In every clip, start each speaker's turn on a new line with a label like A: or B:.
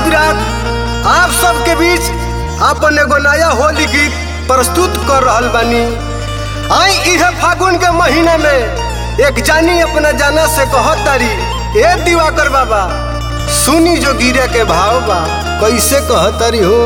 A: रात आप सबके बीच अपन एगो नया होली गीत प्रस्तुत कर रहल बानी। आई इहे फागुन के महीना में एक जानी अपना जाना से कहत तारी, ए दिवाकर बाबा सुनी जो गिरे के भाव बा, कैसे कहत तारी हो।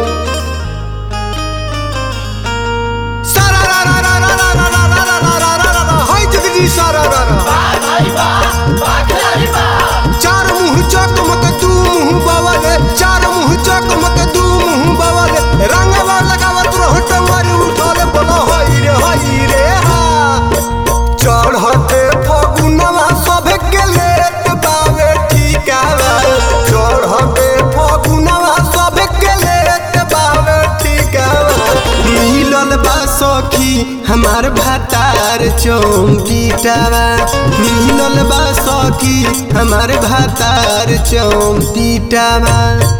A: चार मुँह चकमक दू मुँह बवले, चार मुँह चकमक दू मुँह बवले, रंगवा लगावत रहो टंगर उठल बोलो हई रे हा। चढ़ते फगुनवा सब के लेत बावे ठिकावा, चढ़ते फगुनवा सब के लेत बावे ठिकावा। मिलल बा सखी हमार भातार चौंकीटावा, मिलल बा सखी हमार भातार चौंकीटावा।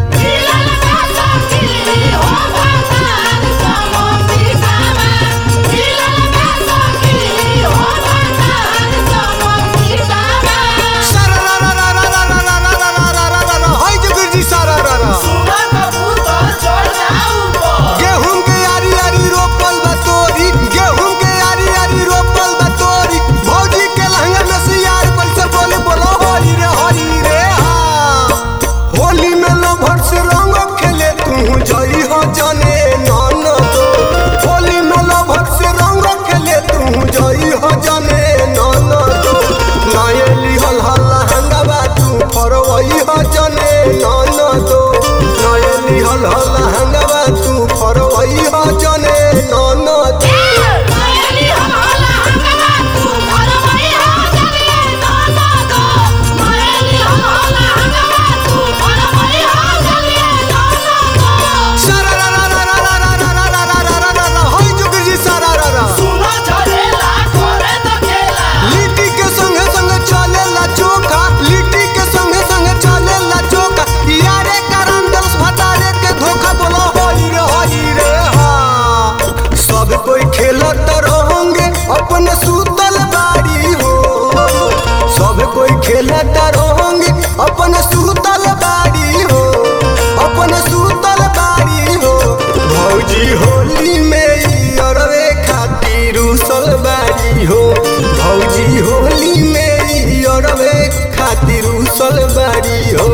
A: खेलत रहोगे अपन सूतल बाड़ी हो, अपन सूतल बाड़ी हो। भौजी होली में अरवे खातिर उसल बाड़ी हो, भौजी होली में अरवे खातिर उसल बाड़ी हो।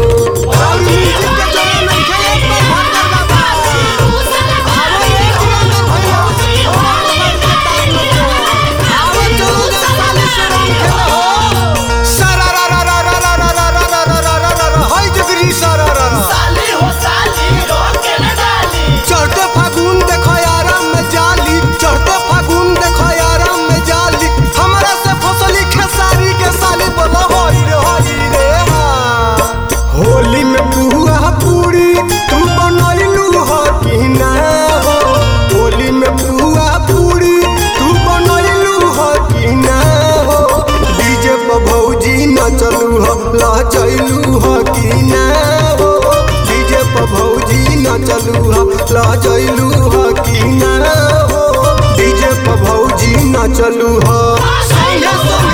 A: चढ़ते फागुन देखो आराम में जाली, चढ़ते फागुन देखो आराम में जाली, हमरा से फसली खेसारी के साली बोलो हई रे हा। होली में पुआ पूरी तू बनैलू हो कि ना हो, होली में पुआ पूरी तू बनैलू हो कि ना हो। डीजे पर भौजी नचलू हो लचैलू हो कि ना हो, डीजे पर भौजी नचलू हो लचैलू हो कि ना हो, डीजे पर भौजी नचलू हो।